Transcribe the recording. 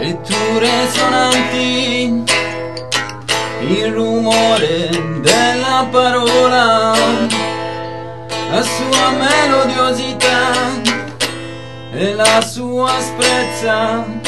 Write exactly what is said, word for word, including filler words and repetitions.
Scritture sonanti, il rumore della parola, la sua melodiosità e la sua asprezza.